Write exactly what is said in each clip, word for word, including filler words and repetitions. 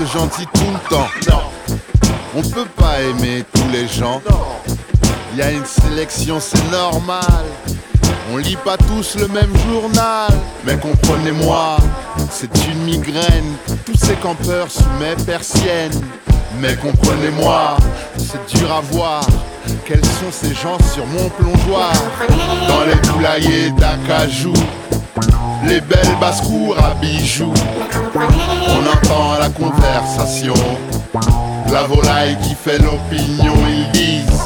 gentil tout le temps. On peut pas aimer tous les gens. Il y a une sélection, c'est normal. On lit pas tous le même journal. Mais comprenez-moi, c'est une migraine. Tous ces campeurs sous mes persiennes. Mais comprenez-moi, c'est dur à voir. Quels sont ces gens sur mon plongeoir? Dans les poulaillers d'acajou, les belles basses-cours à bijoux. On entend la conversation, la volaille qui fait l'opinion, ils disent.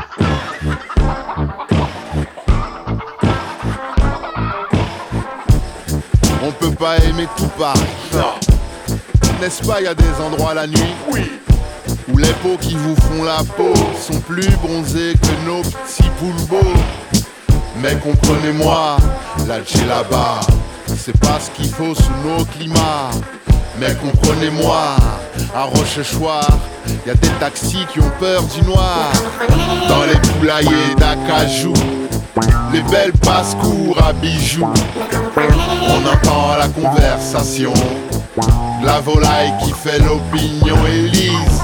On peut pas aimer tout Paris, non. N'est-ce pas, y a des endroits la nuit, oui, où les peaux qui vous font la peau sont plus bronzées que nos petits poulbeaux. Mais comprenez-moi, la là-bas, c'est pas ce qu'il faut sous nos climats. Mais comprenez-moi, à Rochechouart, y a des taxis qui ont peur du noir. Dans les poulaillers d'acajou, les belles basses-cours à bijoux. On entend la conversation, la volaille qui fait l'opinion, Élise.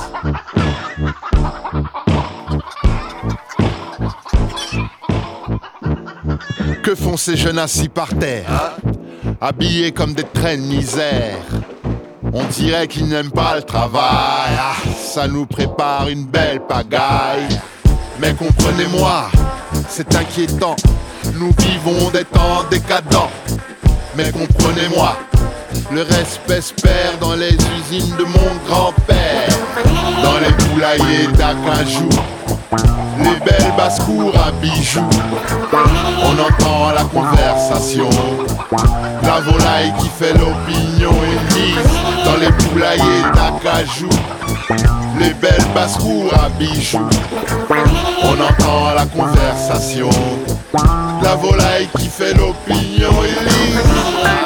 Que font ces jeunes assis par terre, habillés comme des traînes misère? On dirait qu'ils n'aiment pas le travail, ah, ça nous prépare une belle pagaille. Mais comprenez-moi, c'est inquiétant, nous vivons des temps décadents. Mais comprenez-moi, le respect se perd dans les usines de mon grand-père. Dans les poulaillers d'acajou, les belles basses-cours à bijoux. On entend la conversation, la volaille qui fait l'opinion, Élise. Dans les poulaillers d'acajou, les belles basses-cours à bijoux. On entend la conversation, la volaille qui fait l'opinion, Élise.